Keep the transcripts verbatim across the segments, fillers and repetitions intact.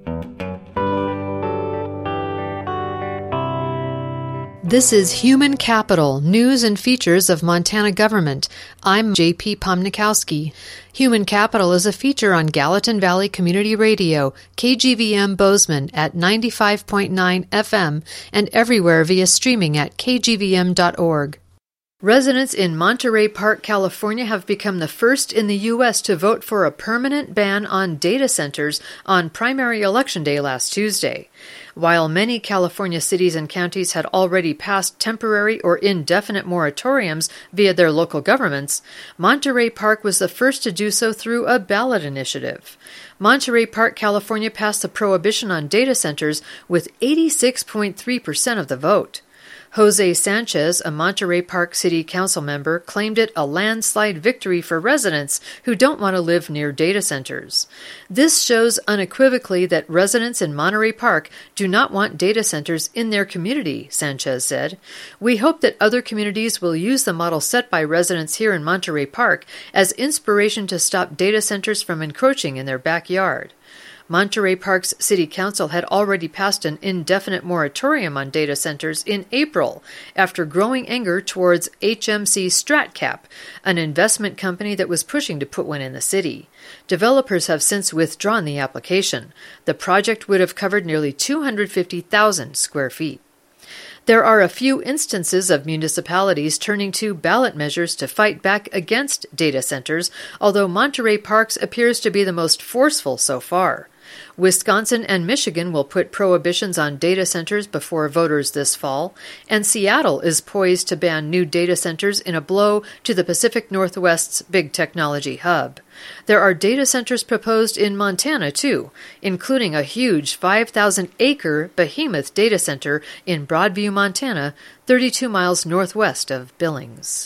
This is Human Capital, News and Features of Montana Government. I'm J P Pomnikowski. Human Capital is a feature on Gallatin Valley Community Radio, K G V M Bozeman at ninety-five point nine F M, and everywhere via streaming at k g v m dot org. Residents in Monterey Park, California have become the first in the U S to vote for a permanent ban on data centers on primary election day last Tuesday. While many California cities and counties had already passed temporary or indefinite moratoriums via their local governments, Monterey Park was the first to do so through a ballot initiative. Monterey Park, California passed the prohibition on data centers with eighty-six point three percent of the vote. Jose Sanchez, a Monterey Park City Council member, claimed it a landslide victory for residents who don't want to live near data centers. This shows unequivocally that residents in Monterey Park do not want data centers in their community, Sanchez said. We hope that other communities will use the model set by residents here in Monterey Park as inspiration to stop data centers from encroaching in their backyard. Monterey Park's City Council had already passed an indefinite moratorium on data centers in April after growing anger towards H M C StratCap, an investment company that was pushing to put one in the city. Developers have since withdrawn the application. The project would have covered nearly two hundred fifty thousand square feet. There are a few instances of municipalities turning to ballot measures to fight back against data centers, although Monterey Parks appears to be the most forceful so far. Wisconsin and Michigan will put prohibitions on data centers before voters this fall, and Seattle is poised to ban new data centers in a blow to the Pacific Northwest's big technology hub. There are data centers proposed in Montana, too, including a huge five thousand acre behemoth data center in Broadview, Montana, thirty-two miles northwest of Billings.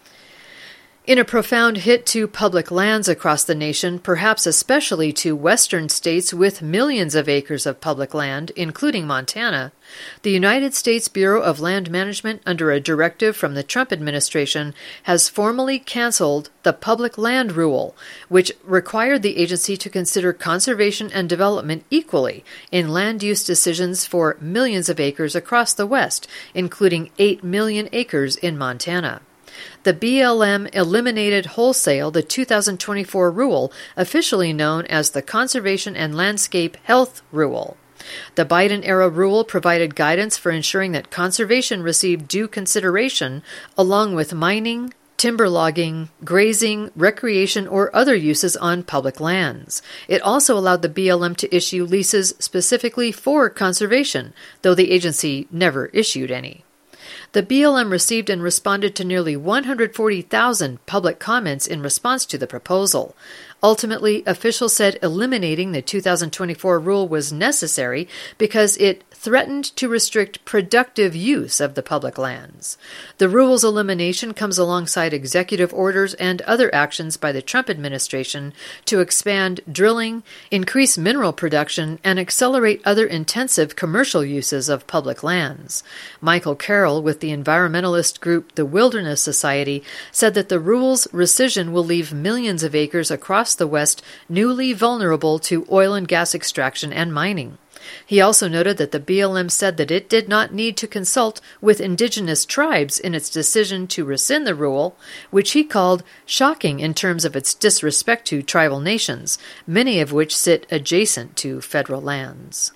In a profound hit to public lands across the nation, perhaps especially to western states with millions of acres of public land, including Montana, the United States Bureau of Land Management, under a directive from the Trump administration, has formally canceled the Public Land Rule, which required the agency to consider conservation and development equally in land use decisions for millions of acres across the West, including eight million acres in Montana. The B L M eliminated wholesale the two thousand twenty-four rule, officially known as the Conservation and Landscape Health Rule. The Biden-era rule provided guidance for ensuring that conservation received due consideration, along with mining, timber logging, grazing, recreation, or other uses on public lands. It also allowed the B L M to issue leases specifically for conservation, though the agency never issued any. The B L M received and responded to nearly one hundred forty thousand public comments in response to the proposal. Ultimately, officials said eliminating the two thousand twenty-four rule was necessary because it threatened to restrict productive use of the public lands. The rule's elimination comes alongside executive orders and other actions by the Trump administration to expand drilling, increase mineral production, and accelerate other intensive commercial uses of public lands. Michael Carroll, with the environmentalist group The Wilderness Society, said that the rule's rescission will leave millions of acres across the West newly vulnerable to oil and gas extraction and mining. He also noted that the B L M said that it did not need to consult with indigenous tribes in its decision to rescind the rule, which he called shocking in terms of its disrespect to tribal nations, many of which sit adjacent to federal lands.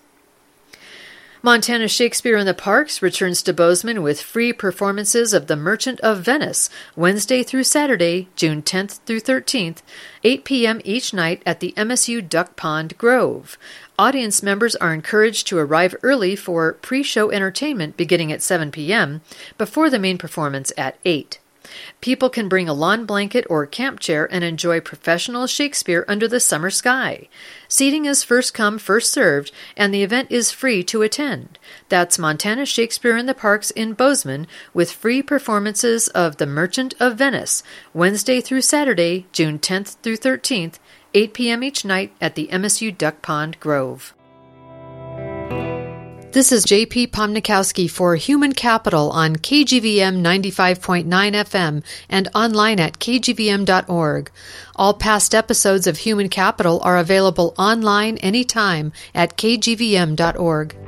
Montana Shakespeare in the Parks returns to Bozeman with free performances of The Merchant of Venice, Wednesday through Saturday, June tenth through thirteenth, eight p.m. each night at the M S U Duck Pond Grove. Audience members are encouraged to arrive early for pre-show entertainment beginning at seven p.m., before the main performance at eight. People can bring a lawn blanket or camp chair and enjoy professional Shakespeare under the summer sky. Seating is first come, first served, and the event is free to attend. That's Montana Shakespeare in the Parks in Bozeman, with free performances of The Merchant of Venice, Wednesday through Saturday, June tenth through thirteenth, eight p.m. each night at the M S U Duck Pond Grove. This is J P Pomnikowski for Human Capital on K G V M ninety-five point nine F M and online at k g v m dot org. All past episodes of Human Capital are available online anytime at k g v m dot org.